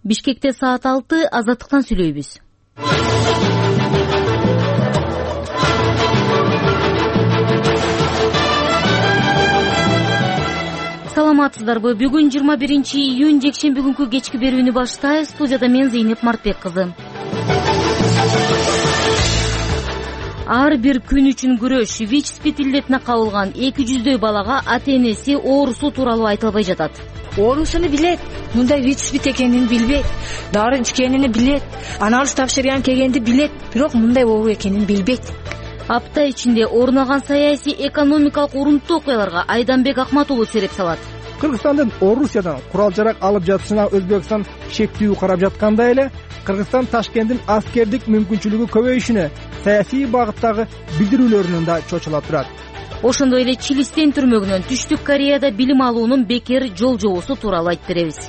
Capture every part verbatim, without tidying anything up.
Бишкекте саат алты, Азаттыктан сүйлөйбүз. Саламатсыздарбы? Бүгүн жыйырма биринчи июнь, жекшемби күнкү кечки берүүнү баштайбыз. Студияда мен Зейнеп Мартбек кызы. Ар бир күн үчүн күрөш. ВИЧ-спид илдетине кабылган эки жүздөй балага ата-энеси оорусу тууралуу айтылбай жатат. Оорусуну билет, мындай ВИЧ-спид экенин билбейт, дары ичкенин билет, анализ тапшырган келгенди билет, бирок мындай оору экенин билбейт. Апта ичинде орун алган саясий экономикалык урунттуу окуяларга Айданбек Акматулу сереп салат. Кыргызстандын Орусиядан курал-жарак алып жатышына Өзбекстан шектүү карап жаткандай эле, Кыргызстан Ташкенттин аскердик мүмкүнчүлүгү көбөйүшүнө саясий багыттагы билдирүүлөрүнөн да чочулап турат. Ошондой эле Чилистен түрмөгүнөн Түштүк Кореяда билим алуунун бекер жол-жобосу тууралуу айтып беребиз.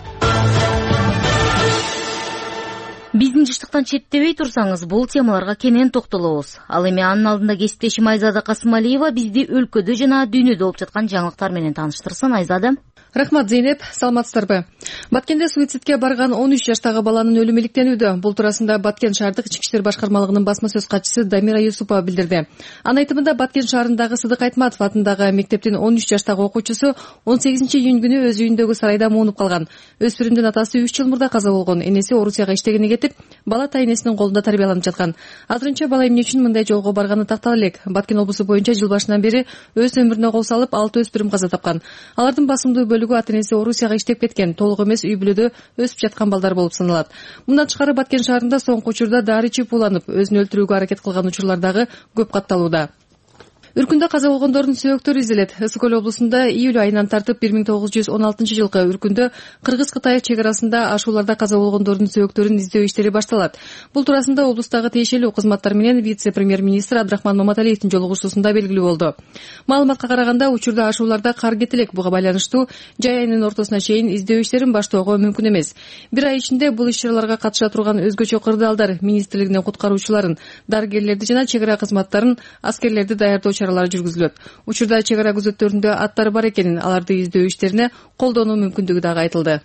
Биздин жыштыктан четтебей турсаңыз, бул темаларга кенен токтолобуз. Ал эми анын алдында кесиптешим Айзада Касымалиева бизди өлкөдө жана дүйнөдө болуп жаткан жаңылыктар менен тааныштырсын. Айзада. Рахмат, Зейнеп, саламатсыздарбы? Баткенде суицидке барган он үч жаштагы баланын өлүмү иликтенүүдө. Бул туурасында Баткен шаардык ички иштер башкармалыгынын басма сөз катчысы Дамира Юсупова билдирди. Анын айтымында Баткен шаарындагы Сыдык Айтматов атындагы мектептин он үч жаштагы окуучусу он сегизинчи июнь күнү өз үйүндөгү сарайда муунуп калган. Өспүрүмдүн атасы үч жыл мурда каза болгон. Энеси Орусияга иштегени кетип, бала тайнесинин колунда тарбияланып жаткан. Азырынча бала эмне үчүн мындай жолго барганы тактала элек. Баткен облусу боюнча жыл башынан бери өз өмүрүнө кол салып, алты өспүрүм каза тапкан. Алардын басымдуу бөлүгү ата-энеси Орусияга иштеп кеткен, толук эмес үй бүлөдө өсүп жаткан балдар болуп саналат. Мындан тышкары Баткен шаарында соңку учурда дары ичип ууланып, өзүн өлтүрүүгө аракет кылган учурлар дагы көп катталууда. Үркүндө каза болгондордун сөөктөрү изилет. Ысык Көл облусунда июль айынан тартып бир миң тогуз жүз он алтынчы жылкы Үркүндө Кыргыз-Кытай чек арасында ашууларда каза болгондордун сөөктөрүн издөө иштери башталат. Бул туурасында облустагы тиешелүү кызматтар менен вице-премьер-министр Абдрахман Маматалиевдин жолугушуусунда белгилүү болду. Маалыматка караганда, учурда ашууларда кар кетелек, буга байланыштуу жай айынын ортосуна чейин издөө иштерин баштоого мүмкүн эмес. Бир ай ичинде бул иш-чараларга катыша турган өзгөчө кырдаалдар министрлигинин куткаруучуларын, дарыгерлерди жана чек ара кызматтарын, аскерлерди даярдоо жүргүзүлөт. Учурда чек ара күзөттөрүндө аттар бар экенин, аларды издөө иштерине колдонуу мүмкүндүгү дагы айтылды.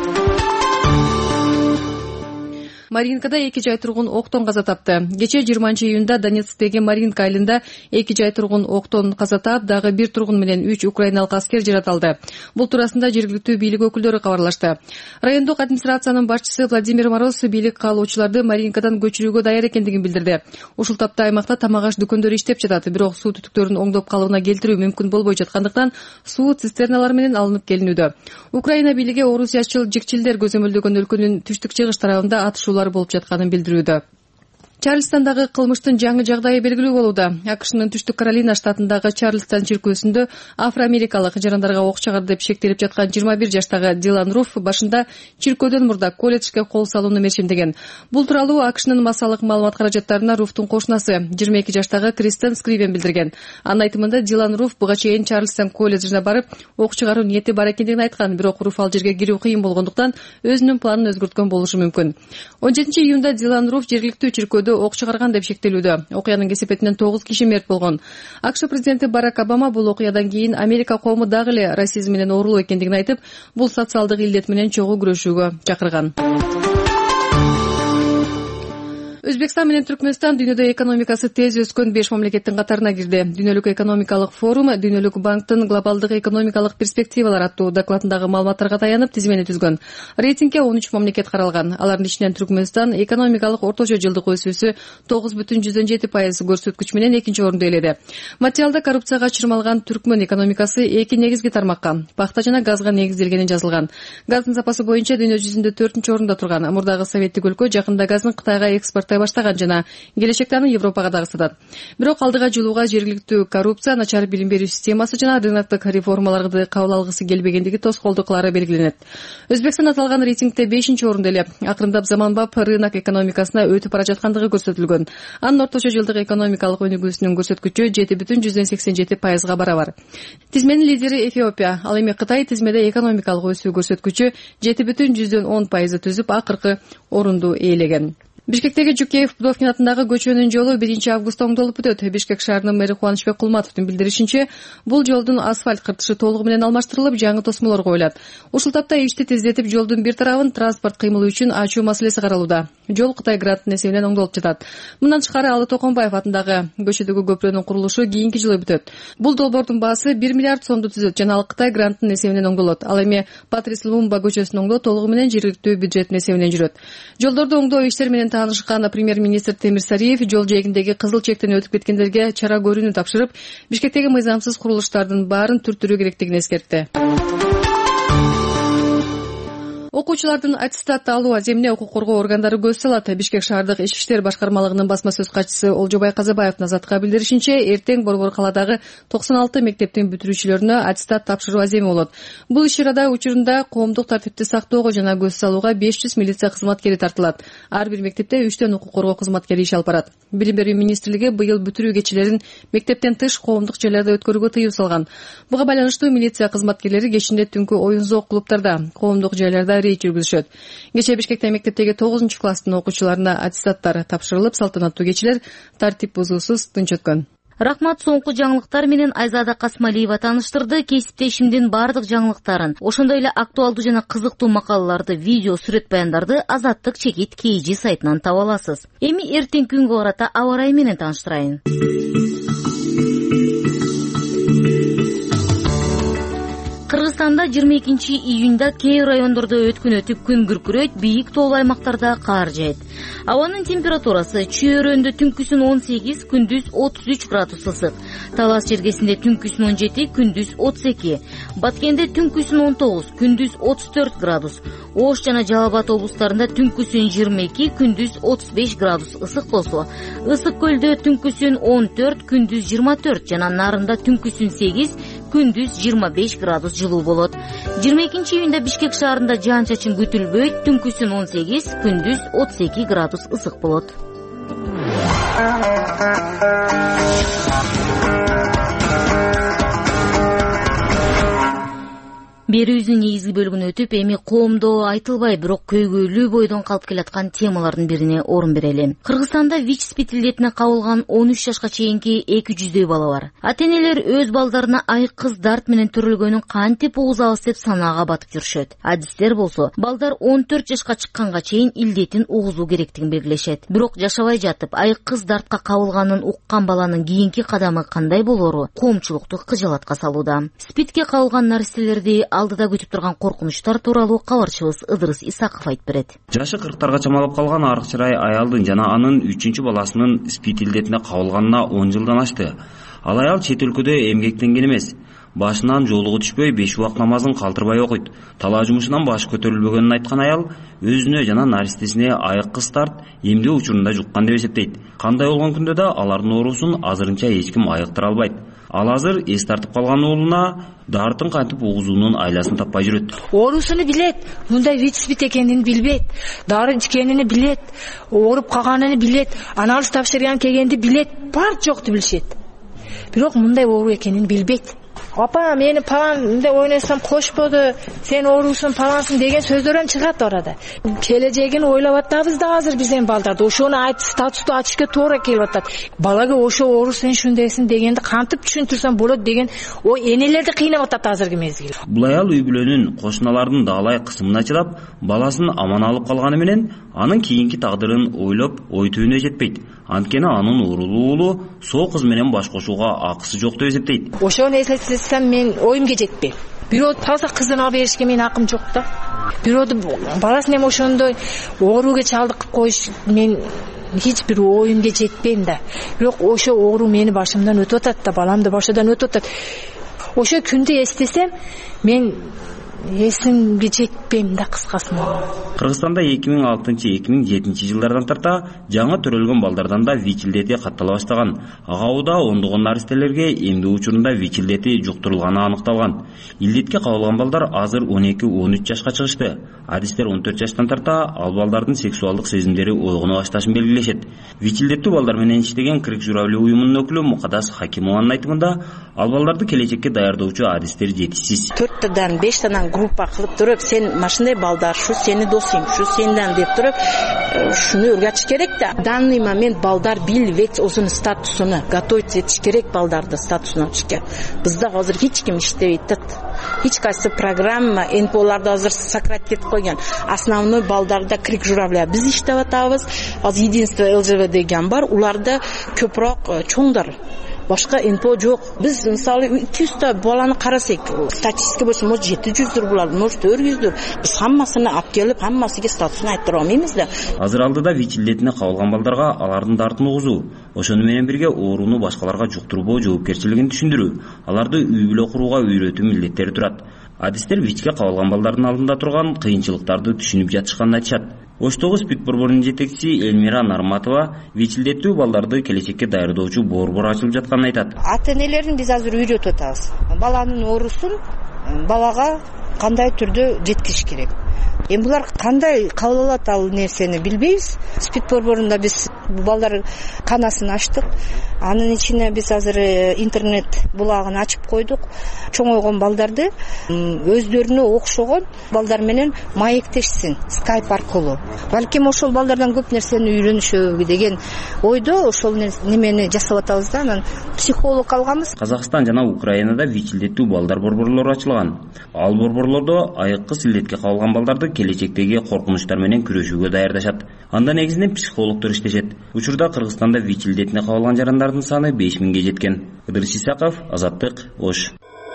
Маринкада эки жай тургун октон каза тапты. Кечээ жыйырманчы июнда Донецктеги Маринка айылында эки жай тургун октон каза таап, дагы бир тургун менен үч украиналык аскер жаратылды. Бул туурасында жергиликтүү бийлик өкүлдөрү кабарлашты. Райондук администрациянын башчысы Владимир Мороз бийлик каалоочуларды Маринкадан көчүрүүгө даяр экендигин билдирди. Ушул тапта аймакта тамак-аш дүкөндөрү иштеп жатат, бирок суу түтүктөрүн оңдоп калыбына келтирүү мүмкүн болбой жаткандыктан суу цистерналар менен алынып келинүүдө. Украина бийлиги орусиячыл жикчилдер көзөмөлдөгөн өлкөнүн түштүк-чыгыш тарабында атышуулар болуп жатканын билдирүүдө. Чарльстандагы кылмыштын жаңы жагдайы белгилүү болууда. АКШнын Түштүк Каролина штатындагы Чарльстон чиркөөсүндө афроамерикалык жарандарга ок чыгарды деп шектелип жаткан жыйырма бир жаштагы Дилан Руф башында чиркөөдөн мурда колледжге кол салууну мерчемдеген. Бул тууралуу АКШнын массалык маалымат каражаттарына Руфтун кошунасы жыйырма эки жаштагы Кристен Скривен билдирген. Анын айтымында Дилан Руф буга чейин Чарльстон колледжине барып, ок чыгаруу ниети бар экендигин айткан, бирок Руф ал жерге кирүү кыйын болгондуктан өзүнүн планын өзгөрткөн болушу мүмкүн. он жетинчи июнда Дилан Руф жергиликтүү чиркөөдө ок чыгарган деп шектелүүдө. Окуянын кесепетинен тогуз киши мерт болгон. АКШ президенти Барак Обама бул окуядан кийин Америка коому дагы эле расизм менен оорулуу экендигин айтып, бул социалдык илдет менен чогуу күрөшүүгө чакырган. Өзбекстан менен Түркмөнстан дүйнөдө экономикасы тез өскөн беш мамлекеттин катарына кирди. Дүйнөлүк экономикалык форум Дүйнөлүк банктын глобалдык экономикалык перспективалар аттуу докладындагы маалыматтарга таянып тизмени түзгөн. Рейтингге он үч мамлекет каралган. Алардын ичинен Түркмөнстан экономикалык орточо жылдык өсүүсү тогуз бүтүн жүздөн жети пайыз көрсөткүч менен экинчи орунду ээледи. Материалда коррупцияга чырмалган Түркмөн экономикасы эки негизги тармакка, пахта жана газга негизделгени жазылган. Газдын запасы боюнча дүйнө жүзүндө төртүнчү орунда турган. Мурдагы советтик өлкө жакында газын Кытайга экспорттой баштаган жана келечекте аны Европага дагы сатат. Бирок алдыга жылууга жергиликтүү коррупция, начар билим берүү системасы жана рыноктук реформаларды кабыл алгысы келбегендиги тоскоолдук кылары белгиленет. Өзбекстан аталган рейтингде бешинчи орунда эле, акырындап заманбап рынок экономикасына өтүп бара жаткандыгы көрсөтүлгөн. Анын орточо жылдык экономикалык өнүгүүсүнүн көрсөткүчү жети бүтүн жүздөн сексен жети пайызга барабар. Тизменин лидери Эфиопия, ал эми Кытай тизмеде экономикалык өсүү көрсөткүчү жети бүтүн жүздөн он пайызды түзүп, акыркы орунду ээлеген. Бишкектеги Жукеев Пудовкин атындагы көчөнүн жолу биринчи августта оңдолуп өтөт. Бишкек шаарынын мэри Кубанычбек Кулматовдун билдиришинче, бул жолдун асфальт кыртышы толугу менен алмаштырылып, жаңы тосмолор коюлат. Ушул тапта ишти тездетип, жолдун бир тарабын транспорт кыймылы үчүн ачуу маселеси каралууда. Жол Кытай гранттын эсебинен оңдолуп жатат. Мындан тышкары Алы Токонбаев атындагы көчөдөгү көпүрөнүн курулушу кийинки жылы бүтөт. Бул долбоордун баасы бир миллиард сомду түзөт жана ал Кытай гранттын эсебинен оңдолот. Ал эми Патрис Лумумба көчөсүн оңдоо толугу менен жергиликтүү бюджеттин эсебинен жүрөт. Жолдорду оңдоо иштери менен таанышкан премьер-министр Темир Сариев жол жээгиндеги кызыл чектен өтүп кеткендерге чара көрүүнү тапшырып, Бишкектеги мыйзамсыз курулуштардын баарын түртүрүү керектигин эскертти. Окуучулардын аттестат алуу аземине укук коргоо органдары көз салат. Бишкек шаардык ички иштер башкармалыгынын басма сөз катчысы Олжобай Казабаев Назатка билдиришинче, эртең Борбор калаадагы токсон алты мектептин бүтүрүүчүлөрүнө аттестат тапшыруу аземи болот. Бул иш-чарада учурунда коомдук тартипти сактоого жана көз салууга беш жүз милиция кызматкери тартылат. Ар бир мектепте үчтөн укук коргоо кызматкери иш алып барат. Билим берүү министрлиги быйыл бүтүрүү кечелерин мектептен тыш коомдук жерлерде өткөрүүгө тыюу салган. Буга байланыштуу милиция кызматкерлери кечинде түнкү оюн зоок клубтарда, коомдук жерлерде рейд жүргүзүшөт. Кечээ Бишкекте мектептеги тогузунчу класстын окуучуларына аттестаттар тапшырылып, салтанаттуу кечелер тартип бузуусуз тынч өткөн. Рахмат, соңку жаңылыктар менен Айзада Касмалиева тааныштырды. Кесиптешимдин бардык жаңылыктарын, ошондой эле актуалдуу жана кызыктуу макалаларды, видео, сүрөт баяндарды Азаттык чекит кей жи сайтынан таба аласыз. Эми эртең күнгө карата аба ырайы менен тааныштырайын. Кыргызстанда жыйырма экинчи июнда кээ райондордо өткүнөтүп күн күркүрөйт, бийик тоолуу аймактарда кар жаайт. Абанын температурасы Чүйөрөндө түнкүсүн он сегиз, күндүз отуз үч градус ысык. Талас жергесинде түнкүсүн он жети, күндүз отуз эки. Баткенде түнкүсүн он тогуз, күндүз отуз төрт градус. Ош жана Жалал Абад облустарында түнкүсүн жыйырма эки, күндүз отуз беш градус ысык болсо, Ысык көлдө түнкүсүн он төрт, күндүз жыйырма төрт жана Нарында түнкүсүн сегиз, күндүз жыйырма беш градус жылуу болот. жыйырма экинчи июнда Бишкек шаарында жаан-чачын күтүлбөйт, түнкүсүн он сегиз, күндүз отуз эки градус ысык болот. Берүүбүздүн негизги бөлүгүнө өтүп, эми коомдо айтылбай, бирок көйгөйлүү бойдон калып келаткан темалардын бирине орун берели. Кыргызстанда ВИЧ-спид илдетине кабылган он үч жашка чейинки эки жүздөй бала бар. Ата-энелер өз балдарына айкыз дарт менен төрөлгөнүн кантип угузабыз деп санаага батып жүрүшөт. Адистер болсо, балдар он төрт жашка чыкканга чейин илдетин угузуу керектигин белгилешет. Бирок жашабай жатып, айкыз дартка кабылганын уккан баланын кийинки кадамы кандай болору коомчулукту кыжалатка салууда. СПИДке кабылган наристелерди алдыда күтүп турган коркунучтар тууралуу кабарчыбыз Ыдырыс Исаков айтып берет. Жашы кырктарга чамалап калган арыкчырай аялдын жана анын үчүнчү баласынын СПИД илдетине кабылганына он жылдан ашты. Ал аял чет өлкөдө эмгектенген эмес. Башынан жолугу түшпөй беш убак намазын калтырбай окуйт. Талаа жумушунан башы көтөрүлбөгөнүн айткан аял өзүнө жана наристесине айкыз тарт эмдөө учурунда жуккан деп эсептейт. Кандай болгон күндө да алардын оорусун азырынча эч ким айыктыра албайт. Ал азыр эс тартып калган уулуна дартын кантип угузуунун айласын таппай жүрөт. Оорусуну билет, мындай ВИЧ-спид экенин билбейт, дары ичкенини билет, ооруп калганын билет, анализ тапшырган келгенди билет, бар жокту билишет. Бирок мындай оору экенин билбейт. Апа, мени палан мындай ойносом кошподу, сен оорусуң палансың деген сөздөр чыгат арада. Келечегин ойлоп атабыз да азыр биздин балдарды. Ошону айтып статусту ачышка туура келип атат. Балага ошо оору сен шундайсың дегенди кантип түшүндүрсөм болот деген ой энелерди кыйнап атат азыркы мезгил. Бул аял үй бүлөнүн, кошуналардын даалай кысымына чыдап, баласын аман алып калганы менен анын кийинки тагдырын ойлоп ой түбүнө жетпейт. Анткени анын уурулуу уулу соо кыз менен баш кошууга акысы жок деп эсептейт. Ошону эсептесем мен оюмга жетпейм. Бирөөдү таза кызын алып беришке менин акым жок да. Бирөөдү баласын эми ошондой ооруга чалдыкып коюш мен hiç bir оюмга жетпейм да. Бирок ошо оору мени башымдан өтүп атат да, баламды башыдан өтүп атат. Ошо күндү эстесем мен эсимге жетпейм да кыскасы. Кыргызстанда эки миң алтынчы — эки миң жетинчи жылдардан тарта жаңы төрөлгөн балдардан да ВИЧ илдети каттала баштаган. Ага убада ондогон наристелерге эмдөө учурунда ВИЧ илдети жуктурулганы аныкталган. Илдетке кабылган балдар азыр он эки — он үч жашка чыгышты. Адистер он төрт жаштан тарта ал балдардын сексуалдык сезимдери ойгоно башташын белгилешет. ВИЧ илдеттүү балдар менен иштеген Кырк журабли уюмунун өкүлү Мукадас Хакимованын айтымында, ал балдарды келечекке даярдоочу адистер жетишсиз. төрттөн бештен группа кылып туруп, сен машиндай балдар, ушу сени досуң, ушу сенден деп туруп, ушуну өргөтүш керек да. В данный момент балдар билбейт өзүнүн статусуну, готовиться этиш керек балдарды статусуна түшкө. Бизде азыр эч ким иштебейт да. Эч кайсы программа эн пэ оларды азыр сократить койгон. Основной балдарда крик журавля биз иштеп атабыз. Азыр единство эл жэ вэ деген бар, уларда көпрок чоңдар. Башка эн пэ о жок. Биз мисалы эки жүзтө баланы карасак, статистика болсо может жети жүздүр булар, может төрт жүздүр. Биз хаммасын алып келип, хаммасыга статусун айттыра алмайбыз да. Азыр алдыда ВИЧ илдетине кабылган балдарга алардын дартын угузуу, ошону менен бирге ооруну башкаларга жуктурбоо жоопкерчилигин түшүндүрүү, аларды үй бүлө курууга үйрөтүү милдеттери турат. Адистер ВИЧке кабылган балдардын алдында турган кыйынчылыктарды түшүнүп жатышканын айтышат. Оштогу СПИД борборунун жетекчиси Элмира Нарматова ВИЧ илдеттүү балдарды келечекке даярдоочу борбор ачылып жатканын айтат. Ата-энелерин биз азыр үйрөтүп атабыз. Баланын оорусун балага кандай түрдө жеткизиш керек. Эми булар кандай кабыл алат ал нерсени билбейбиз. СПИД борборунда биз балдар канасын ачтык. Анын ичине биз азыр интернет булагын ачып койдук. Чоңойгон балдарды өздөрүнө окшогон балдар менен маектешсин скайп аркылуу. Балким ошол балдардан көп нерсени үйрөнүшөбү деген ойдо ошол немени жасап атабыз да. Анан психолог алганбыз. Казакстан жана Украинада ВИЧ илдеттүү балдар борборлору ачылган. Ал борборлордо айыккыс илдетке кабылган балдарды келечектеги коркунучтар менен күрөшүүгө даярдашат. Анда негизинен психологдор иштешет. Учурда Кыргызстанда ВИЧ илдетине кабылган жарандардын саны беш миңге жеткен. Ыдырыс Исаков, Азаттык, Ош.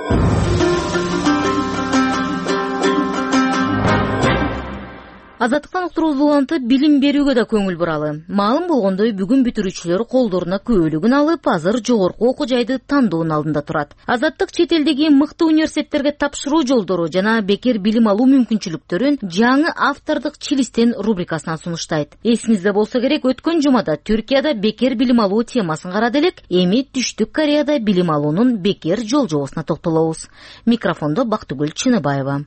Азаттыктан уктуруубуз улантып, билим берүүгө да көңүл буралы. Маалым болгондой, бүгүн бүтүрүүчүлөр колдоруна күбөлүгүн алып, азыр жогорку окуу жайды тандоонун алдында турат. Азаттык чет элдеги мыкты университеттерге тапшыруу жолдору жана бекер билим алуу мүмкүнчүлүктөрүн жаңы автордук чилистен рубрикасынан сунуштайт. Эсиңизде болсо керек, өткөн жумада Түркияда бекер билим алуу темасын карады элек, эми Түштүк Кореяда билим алуунун бекер жолжобосуна токтолобуз. Микрофондо Бактыгүл Чыныбаева.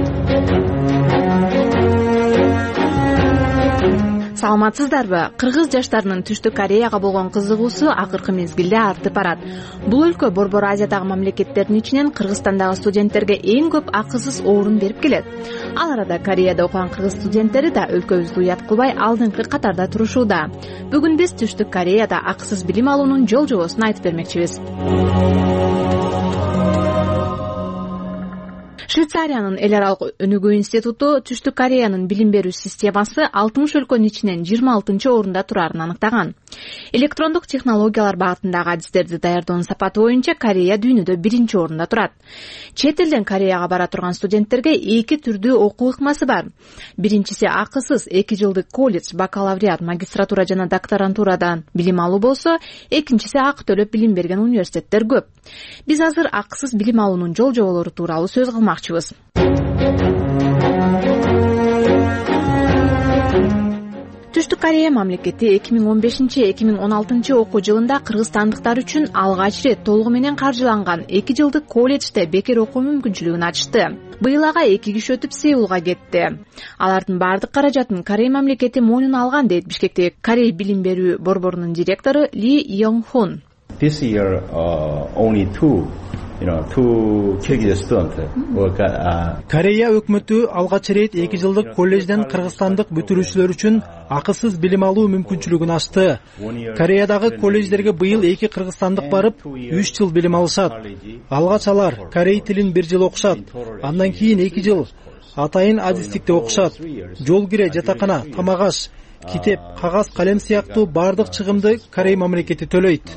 Саламатсыздарбы? Кыргыз жаштарынын Түштүк Кореяга болгон кызыгуусу акыркы мезгилде артып барат. Бул өлкө Борбор Азиядагы мамлекеттердин ичинен Кыргызстандагы студенттерге эң көп акысыз орун берип келет. Ал арада Кореяда окуган кыргыз студенттери да өлкөбүздү уят кылбай алдыңкы катарда турушууда. Бүгүн биз Түштүк Кореяда акысыз билим алуунун жол жобосун айтып бермекчибиз. Швейцариянын эл аралык өнүгүү институту Түштүк Кореянын билим берүү системасы алтымыш өлкөнүн ичинен жыйырма алтынчы орунда турарын аныктаган. Электрондук технологиялар багытындагы адистерди даярдоонун сапаты боюнча Корея дүйнөдө биринчи орунда турат. Чет элден Кореяга бара турган студенттерге эки түрдүү окуу ыкмасы бар. Биринчиси акысыз эки жылдык колледж, бакалавриат, магистратура жана докторантурадан билим алуу болсо, экинчиси акы төлөп билим берген университеттер көп. Биз азыр акысыз билим алуунун жол жоболору тууралуу сөз кылмакчыбыз. Түштүк Корея мамлекети эки миң он бешинчи — эки миң он алтынчы окуу жылында кыргызстандыктар үчүн алгач ирет толугу менен каржыланган эки жылдык колледжде бекер окуу мүмкүнчүлүгүн ачты. Быйыл ага эки киши өтүп Сеулга кетти. Алардын баардык каражатын Корея мамлекети мойнуна алган дейт Бишкектеги Корея билим берүү борборунун директору Ли Йонг-хун. This year uh, only two You know, two Kyrgyz students work at. Корея өкмөтү алгач ирет эки жылдык колледжден кыргызстандык бүтүрүүчүлөр үчүн акысыз билим алуу мүмкүнчүлүгүн ачты. Кореядагы колледждерге быйыл эки кыргызстандык барып, үч жыл билим алышат. Алгач алар корей тилин бир жыл окушат. Андан кийин эки жыл атайын адистикте окушат. Жол кире, жатакана, тамак аш, китеп, кагаз, калем сыяктуу баардык чыгымды Корея мамлекети төлөйт.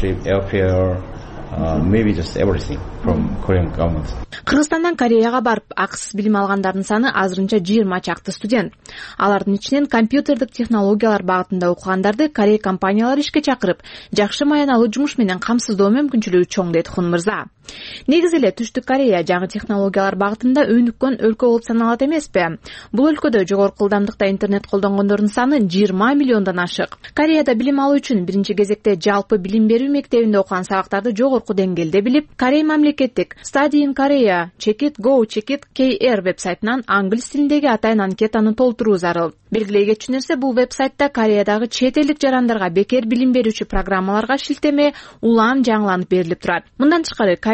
Uh, maybe just everything from Korean government. Кыргызстандан Кореяга барып акысыз билим алгандардын саны азырынча жыйырма чакты студент. Алардын ичинен компьютердик технологиялар багытында окугандарды Корея компаниялары ишке чакырып, жакшы маяналуу жумуш менен камсыздоо мүмкүнчүлүгү чоң дейт Хун мырза. Негизи эле Түштүк Корея жаңы технологиялар багытында өнүккөн өлкө болуп саналат эмеспи? Бул өлкөдө жогорку ылдамдыкта интернет колдонгондордун саны жыйырма миллиондон ашык. Кореяда билим алуу үчүн биринчи кезекте жалпы билим берүү мектебинде окуган сабактарды жогорку деңгээлде билип, Корея мамлекеттик Study in Korea, Check it, Go, Check it, K R вебсайтынан англис тилиндеги атайын анкетаны толтуруу зарыл. Белгилей кетчү нерсе, бул вебсайтта Кореядагы чет элдик жарандарга бекер билим берүүчү программаларга шилтеме улам жаңыланып берилип турат. Мындан тышкары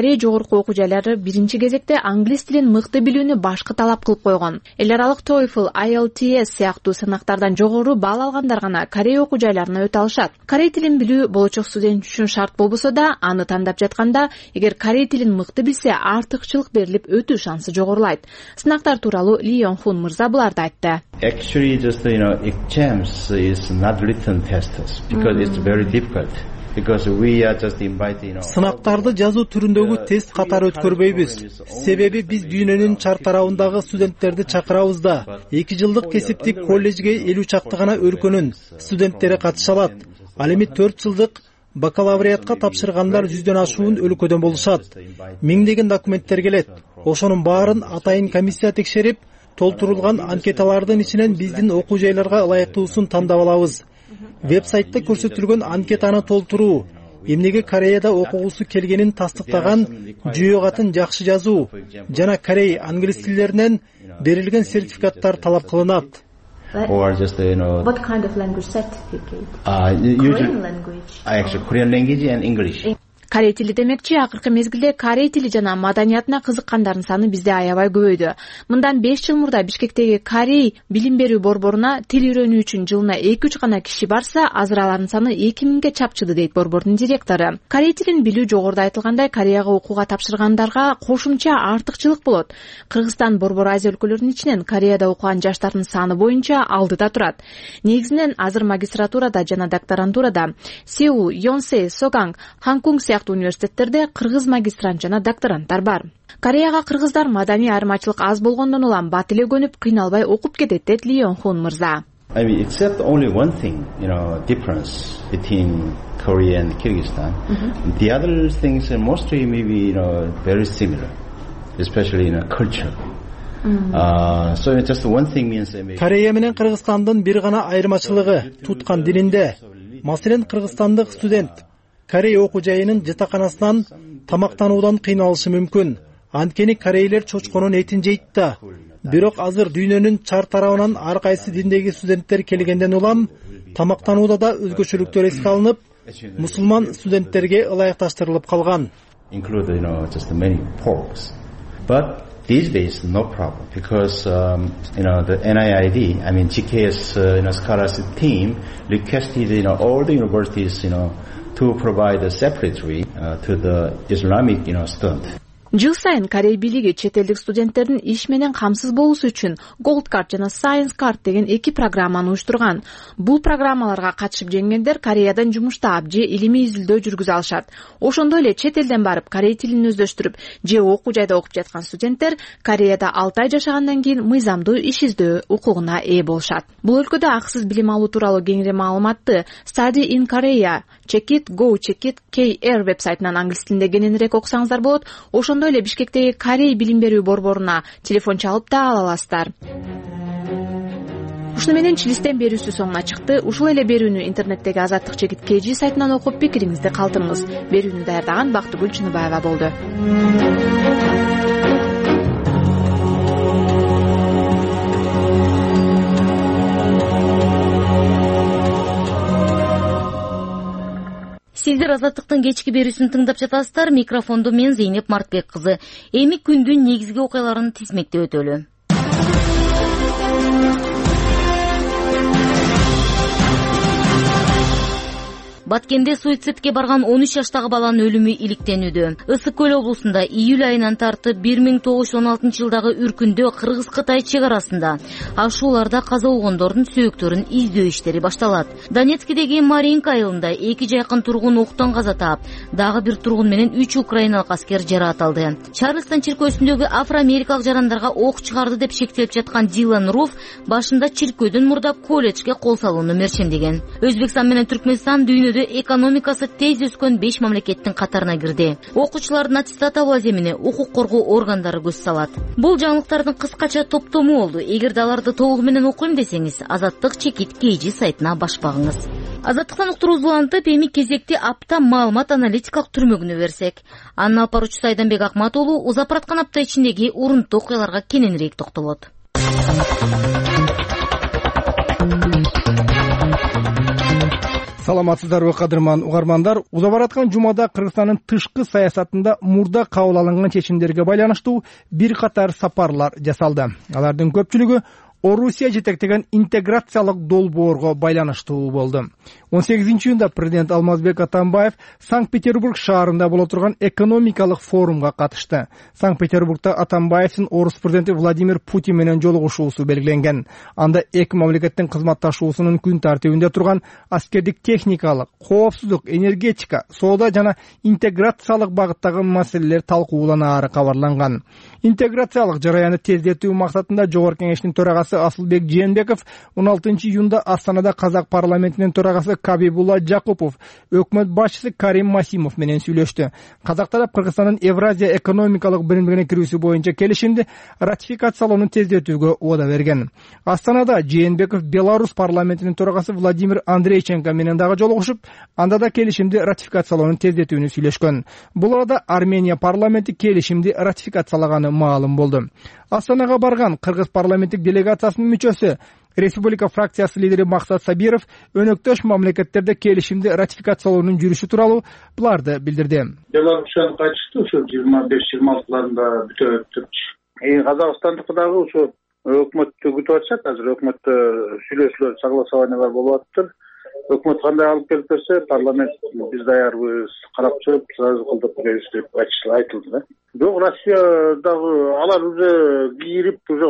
Корея жогорку окуу жайлары биринчи кезекте англис тилин мыкты билүүнү башкы талап кылып койгон. Эл аралык TOEFL, I E L T S сыяктуу сынактардан жогору балл алгандар гана Корея окуу жайларына өтө алышат. Корей тилин билүү болочок студент үчүн шарт болбосо да, аны тандап жатканда эгер корей тилин мыкты билсе, артыкчылык берилип өтүү шансы жогорулайт. Сынактар тууралуу Ли Йонг Хун мырза буларды айтты. Actually, just you know, exams is not written tests because it's very difficult. Because we are just invited, you know. Сынактарды жазуу түрүндөгү тест катары өткөрбөйбүз. Себеби биз дүйнөнүн чар тарабындагы студенттерди чакырабыз да. эки жылдык кесиптик колледжге элүү чакты гана өлкөнүн студенттери катыша алат. Ал эми төрт жылдык бакалавриатка тапшыргандар жүздөн ашуун өлкөдөн болушат. Миңдеген документтер келет. Ошонун баарын атайын комиссия текшерип, толтурулган анкеталардын ичинен биздин окуу жайларга ылайыктуусун тандап алабыз. Вебсайтта көрсөтүлгөн анкетаны толтуруу, эмнеге Кореяда окугусу келгенин тастыктаган жүйө катын жакшы жазуу жана корей англис тилдеринен берилген сертификаттар талап кылынат. Or just you know. What kind of language certificate? Uh, usually, Korean language. Actually, Korean language and English. Корей тили демекчи, акыркы мезгилде корей тили жана маданиятына кызыккандардын саны бизде аябай көбөйдү. Мындан беш жыл мурда Бишкектеги Корей билим берүү борборуна тил үйрөнүү үчүн жылына эки үч гана киши барса, азыр алардын саны эки миңге чапчыды дейт борбордун директору. Корей тилин билүү жогоруда айтылгандай Кореяга окууга тапшыргандарга кошумча артыкчылык болот. Кыргызстан борбор Азия өлкөлөрүнүн ичинен Кореяда окуган жаштардын саны боюнча алдыда турат. Негизинен азыр магистратурада жана докторантурада Сеул, Йонсе, Соганг, Ханкунг университеттерде кыргыз магистрант жана докторанттар бар. Кореяга кыргыздар маданий айырмачылык аз болгондон улам бат эле көнүп, кыйналбай окуп кетет дейт Ли Йонг Хун мырза. I mean, except only one thing, you know, difference between Korea and Kyrgyzstan. Mm-hmm. The other things are mostly maybe, you know, very similar, especially in a culture. Mm-hmm. Uh, so just one thing means maybe. Корея менен Кыргызстандын бир гана айырмачылыгы туткан дининде. Маселен, кыргызстандык студент Корей окуу жайынын жатаканасынан тамактануудан кыйналышы мүмкүн. Анткени корейлер чочконун этин жейт да. Бирок азыр дүйнөнүн чар тарабынан ар кайсы диндеги студенттер келгенден улам тамактанууда да өзгөчөлүктөр эске алынып, мусулман студенттерге ылайыкташтырылып калган. Include, you know, just many porks. But these days, no problem, because um, you know the N I I D, I mean G K S, uh, you know, scholarship team requested, you know, all the universities, you know, to provide a separately uh, to the Islamic, you know, student. Жыл сайын Корей бийлиги чет элдик студенттердин иш менен камсыз болуусу үчүн Gold Card жана Science Card деген эки программаны уюштурган. Бул программаларга катышып жеңгендер Кореядан жумуштап же илимий изилдөө жүргүзө алышат. Ошондой эле чет элден барып корей тилин өздөштүрүп же окуу жайда окуп жаткан студенттер Кореяда алты ай жашагандан кийин мыйзамдуу иш издөө укугуна ээ болушат. Бул өлкөдө акысыз билим алуу тууралуу кеңири маалыматты Study in Korea, Check it, Go Check it, K R вебсайтынан англис тилинде кененирээк окусаңыздар болот. Ошондой эле Бишкектеги Корей билим берүү борборуна телефон чалып да ала аласыздар. Ушуну менен Чилистен берүүсү соңуна чыкты. Ушул эле берүүнү интернеттеги Азаттык чекит К Ж сайтынан окуп пикириңизди калтырыңыз. Берүүнү даярдаган Бактыгүл Чыныбаева болду. Сиздер Азаттыктын кечки берүүсүн тыңдап жатасыздар. Микрофондо мен Зейнеп Мартбек кызы. Эми күндүн негизги окуяларын тизмектеп өтөлү. Баткенде суицидке барган он үч жаштагы баланын өлүмү иликтенүүдө. Ысык көл облусунда июль айынан тартып бир миң тогуз жүз он алтынчы жылдагы үркүндө Кыргыз-Кытай чек арасында ашууларда каза болгондордун сөөктөрүн издөө иштери башталат. Донецкидеги Маринка айылында эки жайкын тургун октон каза таап, дагы бир тургун менен үч украиналык аскер жаракат. Чарльстон чиркөөсүндөгү афро-америкалык жарандарга ок чыгарды деп шектелип жаткан Дилан Руф башында чиркөөдөн мурда колледжге кол салууну мерчемдеген. Өзбекстан менен Түркмөнстан дүйнөдө экономикасы тез өскөн беш мамлекеттин катарына кирди. Окуучулардын аттестат алуу аземине укук коргоо органдары көз салат. Бул жаңылыктардын кыскача топтому болду. Эгерде аларды толугу менен окуйм десеңиз, Азаттык чекит К Ж сайтына баш багыңыз. Азаттыктан уктуруу улантып, эми кезекти апта маалымат аналитикалык түрмөгүнө берсек. Анын алып баруучусу Айданбек Акмат уулу узап аткан апта ичиндеги урунттуу окуяларга кененирээк токтолот. саламатсыздарбы кадырман угармандар. Уза бараткан жумада Кыргызстандын тышкы саясатында мурда кабыл алынган чечимдерге байланыштуу бир катар сапарлар жасалды. Алардын көпчүлүгү Орусия жетектеген интеграциялык долбоорго байланыштуу болду. он сегизинчи июнда президент Алмазбек Атамбаев Санкт-Петербург шаарында боло турган экономикалык форумга катышты. Санкт-Петербургда Атамбаевдин орус президенти Владимир Путин менен жолугушуусу белгиленген. Анда эки мамлекеттин кызматташуусунун күн тартибинде турган аскердик техникалык, коопсуздук, энергетика, соода жана интеграциялык багыттагы маселелер талкууланаары кабарланган. Интеграциялык жараянды тездетүү максатында Жогорку Кеңештин төрагасы Асылбек Жээнбеков он алтынчы июнда Астанада Казак парламентинин төрагасы Кабибулла Жакупов, өкмөт башчысы Карим Масимов менен сүйлөштү. Казак тарап Кыргызстандын Евразия экономикалык биримдигине кирүүсү боюнча келишимди ратификациялоону тездетүүгө убада берген. Астанада Жээнбеков Беларусь парламентинин төрагасы Владимир Андрейченко менен дагы жолугушуп, анда да келишимди ратификациялоону тездетүүнү сүйлөшкөн. Бул арада Армения парламенти келишимди ратификациялаганы маалым болду. Астанага барган кыргыз парламенттик делегациясынын мүчөсү, Республика фракциясы лидери Максат Сабиров өнөктөш мамлекеттерде келишимди ратификациялоонун жүрүшү тууралуу буларды билдирди. Беларусьтан кайтышты, ошо жыйырма беш жыйырма алтыларында бүтөт депчи. Казакстандыкы дагы ошо өкмөттү күтүп атышат. Азыр өкмөттө сүйлөшүүлөр, согласованиялар болуп атыптыр. Өкмөт кандай алып келип берсе, парламент биз даярбыз, карап чыгып, сразу кылдып беребиз деп айтылды. Бирок Россия дагы алар уже кирип, уже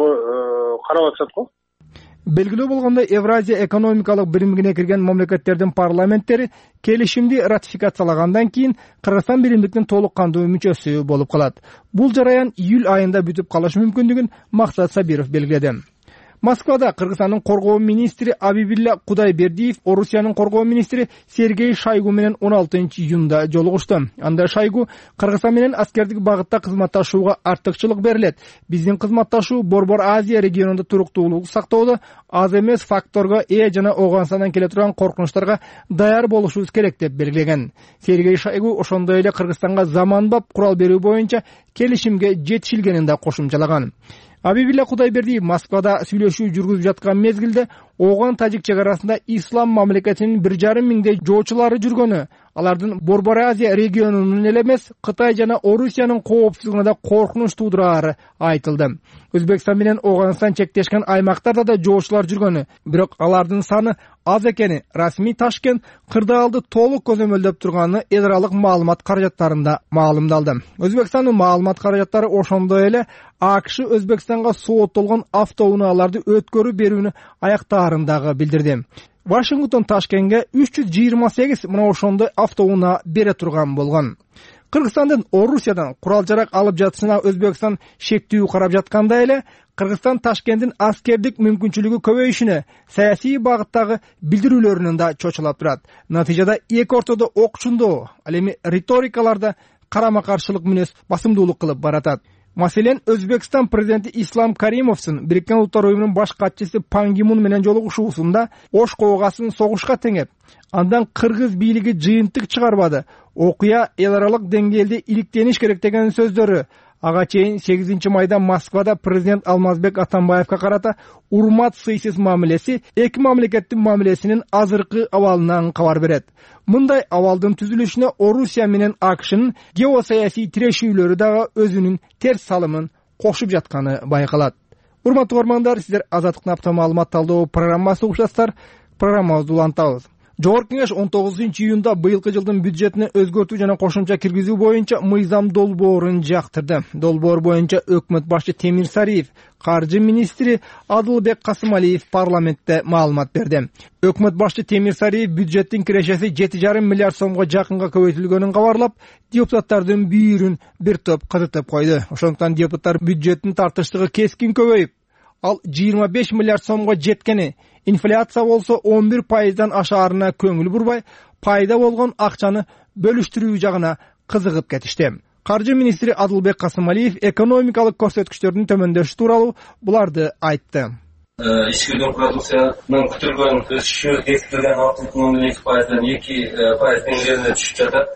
карап атышат го. Белгилүү болгондой, Евразия экономикалык биримдигине кирген мамлекеттердин парламенттери келишимди ратификациялагандан кийин Кыргызстан биримдиктин толук кандуу мүчөсү болуп калат. Бул жараян июль айында бүтүп калышы мүмкүндүгүн Максат Сабиров белгиледи. Москвада Кыргызстандын коргоо министри Абибилла Кудайбердиев Орусиянын коргоо министри Сергей Шойгу менен он алтынчы июнда жолугушту. Анда Шойгу Кыргызстан менен аскердик багытта кызматташууга артыкчылык берилет. Биздин кызматташуу Борбор Азия регионунда туруктуулук сактоодо аз эмес факторго ээ жана Ооганстандан келе турган коркунучтарга даяр болушубуз керек деп белгилеген. Сергей Шойгу ошондой эле Кыргызстанга заманбап курал берүү боюнча келишимге жетишилгенин да кошумчалаган. Абибилла Кудайбердиев Москвада сүйлөшүү жүргүзүп жаткан мезгилде Ооган Тажик чек арасында ислам мамлекетинин бир жарым миңдей жоочулары жүргөнү, алардын Борбор Азия регионунун эле эмес, Кытай жана Орусиянын коопсуздугуна да коркунуч туудурары айтылды. Өзбекстан менен Ооганстан чектешкен аймактарда да жоочулар жүргөнү, бирок алардын саны аз экени расмий Ташкент кырдаалды толук көзөмөлдөп турганы эл аралык маалымат каражаттарында маалымдалды. Өзбекстандын маалымат каражаттары ошондой эле АКШ Өзбекстанга сооттолгон автоунааларды өткөрүп берүүнү аяктаарын дагы билдирди. Вашингтон Ташкентке үч жүз жыйырма сегиз мына ошондой автоунаа бере турган болгон. Кыргызстандын Орусиядан курал жарак алып жатышына Өзбекстан шектүү карап жатканда эле Кыргызстан Ташкенттин аскердик мүмкүнчүлүгү көбөйүшүнө саясий багыттагы билдирүүлөрүнөн да чочулап турат. Натыйжада эки ортодо окчундоо, ал эми риторикаларда карама каршылык мүнөз басымдуулук кылып баратат. Маселен, Өзбекстан президенти Ислам Каримовдун Бириккен Улуттар уюмунун баш катчысы Пан Ги Мун менен жолугушуусунда Ош коогасын согушка теңеп, андан кыргыз бийлиги жыйынтык чыгарбады, окуя эл аралык деңгээлде иликтениш керек деген сөздөрү ага чейин сегизинчи майда Москвада президент Алмазбек Атамбаевка карата урмат сыйсыз мамилеси эки мамлекеттин мамилесинин азыркы абалынан кабар берет. Мындай абалдын түзүлүшүнө Орусия менен АКШнын геосаясий тирешүүлөрү дагы өзүнүн терс салымын кошуп жатканы байкалат. Урматтуу угармандар, сиздер Азаттыктын апта маалымат талдоо программасы угушасыздар. Программабызды улантабыз. Жогорку Кеңеш он тогузунчу июнда быйылкы жылдын бюджетине өзгөртүү жана кошумча киргизүү боюнча мыйзам долбоорун жактырды. Долбоор боюнча өкмөт башчы Темир Сариев, каржы министри Адылбек Касымалиев парламентте маалымат берди. Өкмөт башчы Темир Сариев бюджеттин кирешеси жети жарым миллиард сомго жакынга көбөйтүлгөнүн кабарлап, депутаттардын бүйүрүн бир топ кызытып койду. Ошондуктан депутаттар бюджеттин тартыштыгы кескин көбөйүп, ал жыйырма беш миллиард сомго жеткени, инфляция болсо он бир пайыздан ашаарына көңүл бурбай, пайда болгон акчаны бөлүштүрүү жагына кызыгып кетишти. Каржы министри Адылбек Касымалиев экономикалык көрсөткүчтөрдүн төмөндөшү тууралуу буларды айтты. Ички продукциянын күтүлгөн өсүшү бекитилген алты бүтүн ондон эки пайыздан эки пайыз деңгээлине түшүп жатат.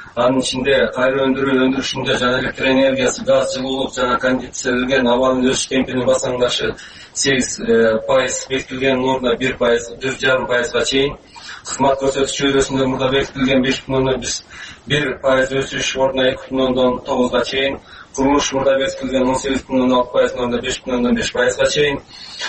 Анын ичинде кайра өндүрүү өндүрүшүндө жана электр энергиясы, газ, жылуулук жана кондиционерлерген абанын өсүш темпинин басаңдашы сегиз пайыз бекитилген ордуна бир пайыз, жүз жарым пайызга чейин. Кызмат көрсөтүү чөйрөсүндө мурда бекитилген беш бүтүн ондон бир пайыз өсүш ордуна эки бүтүн ондон тогузга чейин. Курулуш мурда бекитилген он сегиз бүтүн ондон алты пайыздын ордуна беш бүтүн ондон беш пайызга чейин.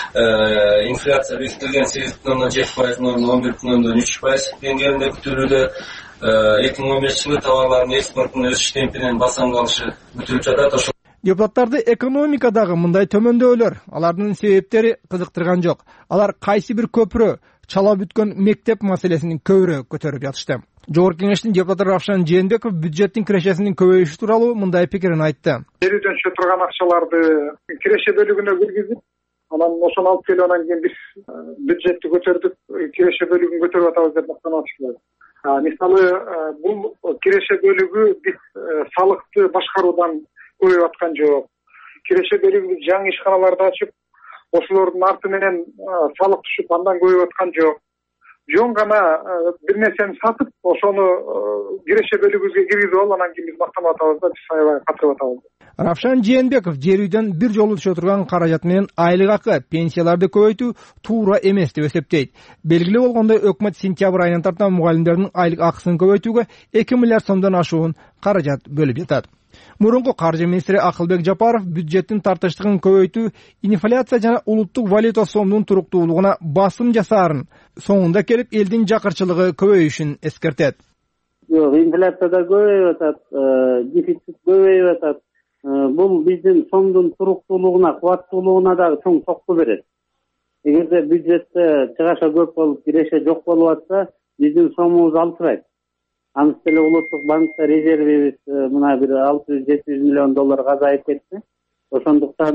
Инфляция бекитилген сегиз бүтүн ондон жети пайыздын ордуна он бир бүтүн ондон үч пайыз деңгээлинде күтүлүүдө. эки миң он бешинчи жылы товарлардын экспортунун өсүш темпинин басаңдалышы күтүлүп жатат. Депутаттарды экономикадагы мындай төмөндөөлөр алардын себептери кызыктырган жок. Алар кайсы бир көпүрө, чала бүткөн мектеп маселесин көбүрөөк көтөрүп жатышты. Жогорку кеңештин депутаты Равшан Жээнбеков бюджеттин кирешесинин көбөйүшү тууралуу мындай пикирин айтты. Жерүүдөн түшө турган акчаларды киреше бөлүгүнө киргизип, анан ошону алып келип анан кийин биз бюджетти көтөрдүк, киреше бөлүгүн көтөрүп атабыз деп мактанышты. Мисалы, бул киреше бөлүгү биз салыкты башкаруудан көбөйүп аткан жок. Киреше бөлүгү жаңы ишканаларды ачып, ошолордун арты менен салык түшүп, андан көбөйүп аткан жок. Жөн гана бир нерсени сатып, ошону киреше бөлүгүбүзгө киргизип алып, анан кийин биз мактанып атабыз да, биз аябай катырып атабыз. Равшан Жээнбеков жер үйдөн бир жолу түшө турган каражат менен айлык акы, пенсияларды көбөйтүү туура эмес деп эсептейт. Белгилүү болгондой, өкмөт сентябрь айынан тартан мугалимдердин айлык акысын көбөйтүүгө эки миллиард сомдон ашуун каражат бөлүп жатат. Мурунку каржы министри Акылбек Жапаров бюджеттин тартыштыгын көбөйтүү инфляция жана улуттук валюта сомдун туруктуулугуна басым жасаарын, соңунда келип элдин жакырчылыгы көбөйүшүн эскертет. Жок, инфляция да көбөйүп атат, дефицит көбөйүп атат. Бул биздин сомдун туруктуулугуна, кубаттуулугуна дагы чоң сокку берет. Эгерде бюджетте чыгаша көп болуп, киреше жок болуп атса, биздин сомубуз алчырайт. Анысы эле улуттук банкта резервибиз мына бир алты жүз жети жүз миллион долларга азайып кетти. Ошондуктан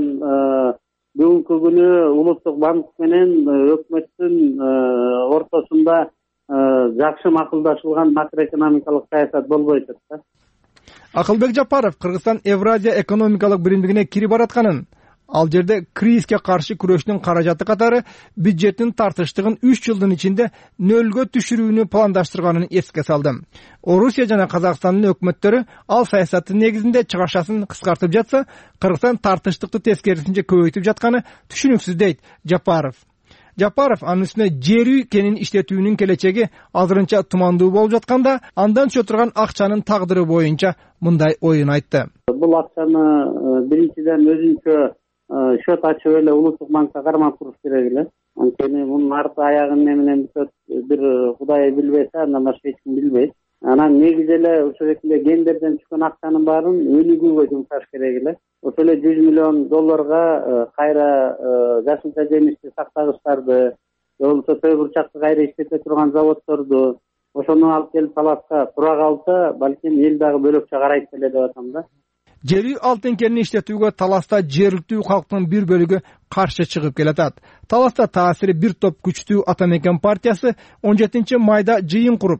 бүгүнкү күнү улуттук банк менен өкмөттүн ортосунда жакшы макулдашылган макроэкономикалык саясат болбой турат. Акылбек Жапаров Кыргызстан Евразия экономикалык биримдигине кирип баратканын, ал жерде кризиске каршы күрөштүн каражаты катары бюджеттин тартыштыгын үч жылдын ичинде нөлгө түшүрүүнү пландаштырганын эске салды. Орусия жана Казакстандын өкмөттөрү ал саясаттын негизинде чыгашасын кыскартып жатса, Кыргызстан тартыштыкты тескерисинче көбөйтүп жатканы түшүнүксүз дейт Жапаров. Жапаров анын үстүнө жер үй кенин иштетүүнүн келечеги азырынча тумандуу болуп жатканда, андан түшө турган акчанын тагдыры боюнча мындай оюн айтты. Бул акчаны биринчиден өзүнчө счет ачып эле улуттук банкка кармап туруш керек эле. Анткени мунун арты аягын эмне менен бүтөт, бир Кудай билбесе, андан башка эч ким билбейт. Анан негизи эле ошол шекилде гендерден түшкөн акчанын баарын өнүгүүгө жумшаш керек эле. Ошол эле жүз миллион долларга кайра жашылча жемишти сактагычтарды, же болбосо той бурчакты кайра иштете турган заводдорду, ошону алып келип таласка тура калса, балким эл дагы бөлөкчө карайт эле деп атам да. Жер үй алтын кенин иштетүүгө Таласта жергиликтүү калктын бир бөлүгү каршы чыгып келатат. Таласта таасири бир топ күчтүү Ата Мекен партиясы он жетинчи майда жыйын куруп,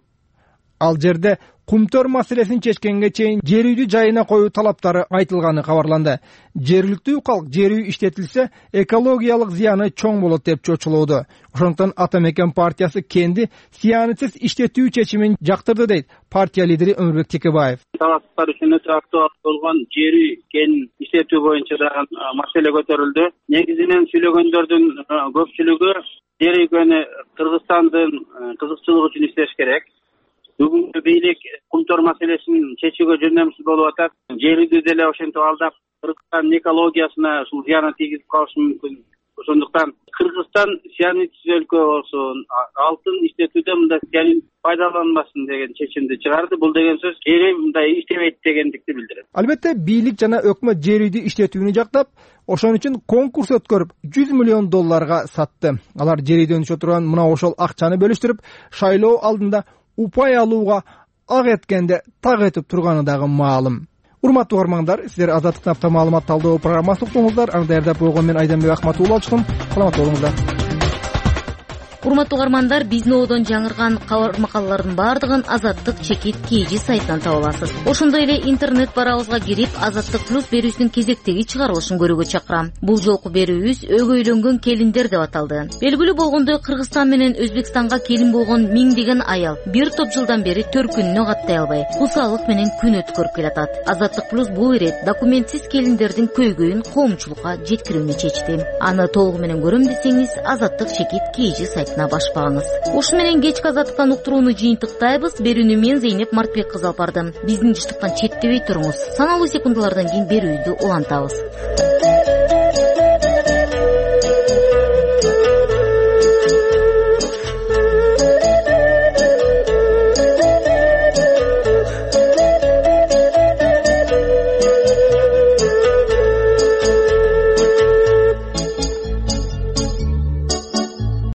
ал жерде кумтөр маселесин чечкенге чейин жер үйдү жайына коюу талаптары айтылганы кабарланды. Жергиликтүү калк жер үй иштетилсе, экологиялык зыяны чоң болот деп чочулууда. Ошондуктан Ата Мекен партиясы кенди зыянсыз иштетүү чечимин жактырды дейт партия лидери Өмүрбек Текебаев. Талаптар үчүн өтө актуал болгон жер үй кен иштетүү боюнча дагы маселе көтөрүлдү. Негизинен сүйлөгөндөрдүн көпчүлүгү жер үйгөнү Кыргызстандын кызыкчылыгы үчүн иштеш керек. Бүгүнкү бийлик кумтор маселесин чечүүгө жөндөмсүз болуп атат. Жер үйдү деле ошентип алдап, Кыргызстандын экологиясына ушул зыянын тийгизип калышы мүмкүн. Ошондуктан Кыргызстан сианидсиз өлкө болсун, алтын иштетүүдө мындай сианид пайдаланбасын деген чечимди чыгарды. Бул деген сөз жери мындай иштебейт дегендикти билдирет. Албетте бийлик жана өкмөт жер үйдү иштетүүнү жактап, ошон үчүн конкурс өткөрүп жүз миллион долларга сатты. Алар жер үйдөн түшө турган мына ошол акчаны бөлүштүрүп, шайлоо алдында упай алууга ак эткенде так этип турганы дагы маалым. Урматтуу угармандар, сиздер Азаттыктын апта маалымат талдоо программасын уктуңуздар. Аны даярдап койгон мен Айданбек Акматулла болчумун. Саламат болуңуздар. урматтуу угармандар, биздин оодон жаңырган кабар макалалардын баардыгын Азаттык чекит kg сайтынан таба аласыз. Ошондой эле интернет барабызга кирип Азаттык плюс берүүсүнүн кезектеги чыгарылышын көрүүгө чакырам. Бул жолку берүүбүз өгөйлөнгөн келиндер деп аталды. Белгилүү болгондой, Кыргызстан менен Өзбекстанга келин болгон миңдеген аял бир топ жылдан бери төркүнүнө каттай албай, кусалык менен күн өткөрүп келатат. Азаттык плюс бул ирет документсиз келиндердин көйгөйүн коомчулукка жеткирүүнү чечти. Аны толугу менен көрөм десеңиз, Азаттык чекит kg сайтына баш багыңыз. Ушу менен кечки Азаттыктан уктурууну жыйынтыктайбыз. Берүүнү мен Зейнеп Мартбек кызы алып бардым. Биздин жыштыктан четтебей туруңуз. Саналуу секундалардан кийин берүүбүздү улантабыз.